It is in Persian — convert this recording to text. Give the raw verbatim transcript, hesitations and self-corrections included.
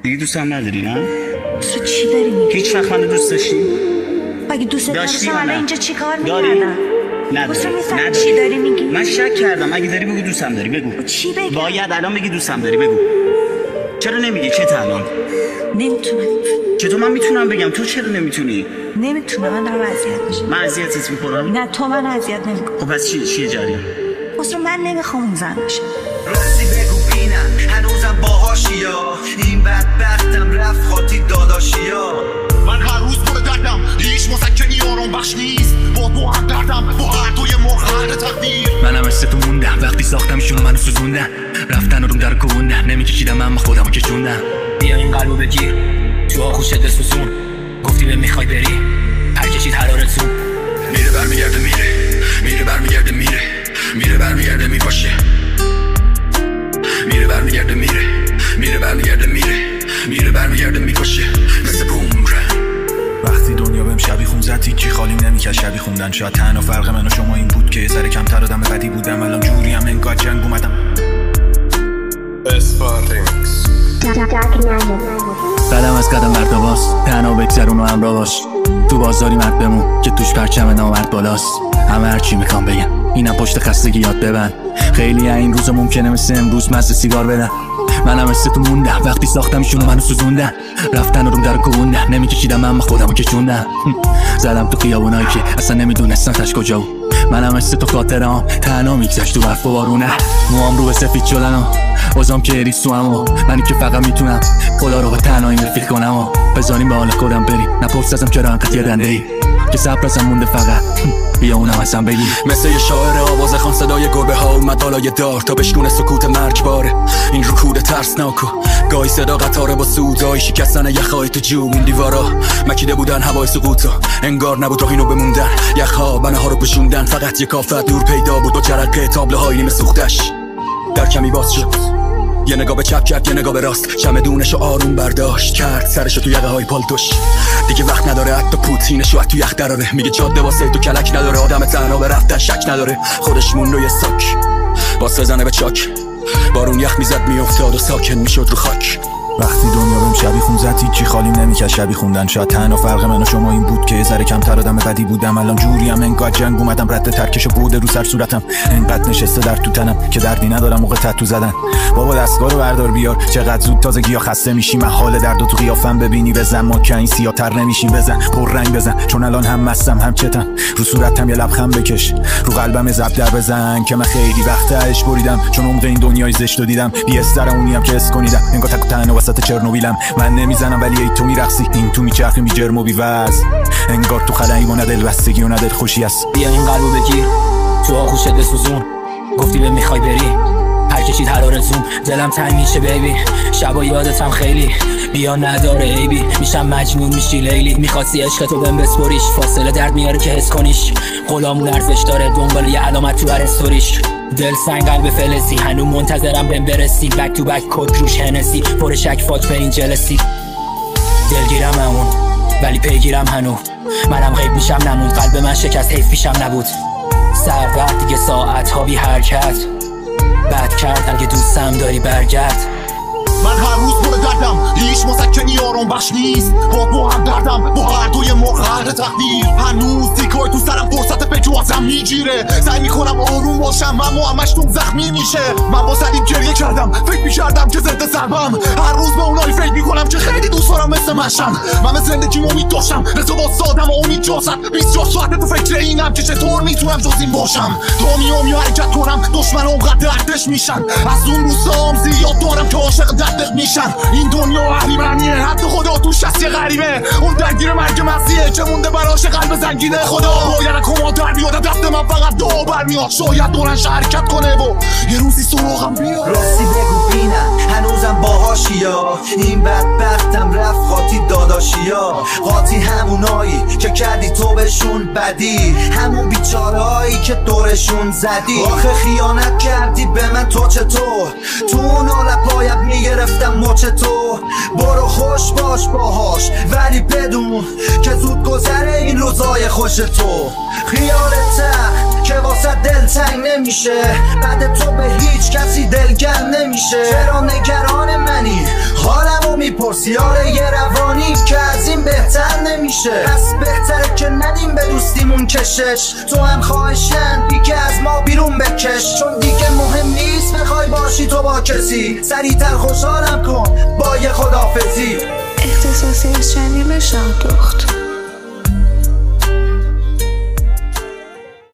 دیگه دوستم نداری نه؟ تو چی داری میگی؟ هیچ وقت منو دوست داشتی؟ مگه دوست داشتی الان اینجا چی کار داری؟ می‌کردم؟ نداری. نداری. چی داری میگی؟ من شک کردم. اگه داری بگو دوستم داری بگو. چی بگم؟ باید الان بگی دوستم داری بگو. چرا نمیگی چه الان؟ نمیتونم. چطور من میتونم بگم تو چرا نمیتونی؟ نمیتونم من دارم اذیت میشم. من اذیتت میکنم؟ نه تو من اذیت نمیکنی. خب پس چی چیه جریان؟ اصلا من نمیخوام اون زن بشم. راستی بگو بینم هنوزم باهاشیا این بدبختم رفت خاطی داداشیا من هر روز پر دردم هیچ مسکنی آرام بخش نیست با تو هم دردم با هر دوی مرغ هر تقدیر منم مثل تو موندم وقتی ساختمشون منو سوزوندن رفتن رو در کووندن نمیکشیدم اما خودمو کشوندم بیا این قلبو بگیر تو آغوش دل سوزون گفتی به میخوای بری هر کشید حرارتون میره برمیگرده میره میره برمیگرده میره میره برمیگرده میپاشه میره برمیگرده میره میره برمیگرده میره میره برمیگرده میپاشه مثل بومره وقتی دنیا بهم شبی خون زد هیچی خالیم نمیکرد شبی خوندن شاید تنها فرق من و شما این بود که یه ذره کمتر آدم بدی بودم الان جوریم انگار جنگ اومدم اسپارتینکس قدم از قدم برداباست تنها بگذرون و همراه باش تو بازاری مرد بمون که توش پرچم نامرد بالاست همه هرچی میخوام بگم اینم پشت خستگی یاد ببند خیلی این روزا ممکنه مثل امروز مزه سیگار بدن منم مثل تو موندم وقتی ساختمشون منو سوزوندن رفتن رو در کووندن نمیکشیدم اما خودمو کشوندم زدم تو خیابونایی که اصلا نمیدونستم تاش کجا بود منم مثل تو خاطرام تنها میگذشت تو برف و بارونه موام رو به سفید شدن و اوزام که اریز تو هم و منی که فقط میتونم خدا رو به تنهایی رفیق کنم و بزانیم به حال خودم بری نپرس ازم چرا انقدر گردنده ای که صبر ازم مونده فقط بیا اونم ازم بگی مثل یه شاعر آواز خان صدای گربه ها اومد بالای دار تا بشکونه سکوت مرگباره این رکود ترسناک و گاهی صدا قطاره با سودای شکستن یخهای تو جو این دیوارا مکیده بودن هوای سقوطا انگار نبود راه اینو بموندن یخها بنه ها رو پوشوندن فقط یک آفت دور پیدا بود با جرقه تابلو های نیمه سوختش در کمی باز شد یه نگاه به چپ کرد یه نگاه به راست چمدونشو آروم برداشت کرد سرشو تو یقه های پالتوش دیگه وقت نداره حتی پوتینشو تو یخ دراره میگه جاده واسه تو کلک نداره آدم تنها به رفتن شک نداره خودش مون روی ساک واسه زنه به چاک بارون یخ میزد میافتاد و ساکن میشد رو خاک وقتی دنیا بهم شبی خون زد هیچی خالیم نمیکرد شبی خوندن شاید تنها فرق من و شما این بود که یه ذره کمتر آدم بدی بودم الان جوریم انگار جنگ اومدم رد ترکشو بوده رو سر صورتم انقدر نشسته در تو تنم که دردی ندارم موقع تتو زدن بابا دستگاه رو بردار بیار چقدر زود تازگی‌ها خسته میشی من حال درد و تو قیافم ببینی بزن ما که این سیاه‌تر نمیشی بزن پر رنگ بزن چون الان هم مستم هم چتم رو صورتم یه لبخند بکش رو قلبم زب در بزن که من خیلی وقت اش بریدم چون عمق این دنیای زشتو دیدم بی استرمونیام که اس کنیدم انگار تک تنها وسط چرنوبیلم من نمیزنم ولی ای تو میرقصی این تو میچرخی می جرم و بی‌وز انگار تو خلایی و ندل بستگی و ندل خوشی است بیا این قلبو بگیر تو آغوش دل سوزون گفتی به میخوای بری هر کشید حرارتون دلم تنگ میشه بیبی شبا یادتم خیلی بیا نداره عیبی میشم مجنون میشی لیلی میخواستی عشقتو بهم بسپریش فاصله درد میاره که حس کنیش غلامون ارزش داره دنبال یه علامت تو هر استوریش دل سنگ قلب فلزی هنو منتظرم بهم برسی بک تو بک کد روش هنسی پر شک فاک به این جلسی دلگیرم همون ولی پیگیرم هنو منم غیب میشم نمون قلب من شکست حیف پیشم نبود سرورد دیگه ساعت ها بی حرکت بد کرد اگه دوستم داری برگرد من هر روز پر دردم هیچ مسکنی آرام بخش نیست با تو هم دردم با هر دوی مرغ هر تقدیر هنوز تیکای تو سرم فرصت فکر ازم میگیره سعی میکنم آروم باشم اما همش تو زخمی میشه من با سلیم گریه کردم فکر میکردم که زنده سربم هر روز به اونایی فکر میکنم که خیلی دوست دارم مثل منشم من به زندگی امید داشتم مثل با سادم و امید جاست بیست و چهار ساعت تو فکر اینم که چطور میتونم جز این باشم تا میام یا حرکت کنم دشمن اونقدر دردش میشن از اون روزام زیاد دارم که عاشق دردق میشن این دنیا اهریمنیه حتی خدا توش هست یه غریبه اون درگیر مرگ مسیحه که مونده براش قلب زنگینه خدا باید کما در بیادم دست من فقط دو برمیاد شاید دورنش حرکت کنه و یه روزی سراغم بیاد راستی بگو بینم هنوزم باهاشیا این بدبختم رفت خاطی داداشیا خاطی همونایی که کردی تو بهشون بدی همون بیچارهایی که دورشون زدی آخه خیانت کردی به من تو چطور تو اون حال پاید میگرفتم مچ تو برو خوش باش باهاش ولی بدون که زود گذره این روزای خوش تو خیالت که واسه دل تنگ نمیشه بعد تو به هیچ کسی دلگرم نمیشه چرا نگران منی حالمو میپرسی بپرس یاره یه روانی که از این بهتر نمیشه. پس بهتره که ندیم به دوستیمون کشش. تو هم خواهشن دیگه از ما بیرون بکش، چون دیگه مهم نیست بخوای باشی تو با کسی. سریعتر خوشحالم کن با یه خدافزی. اختصاصی از چنین شادخت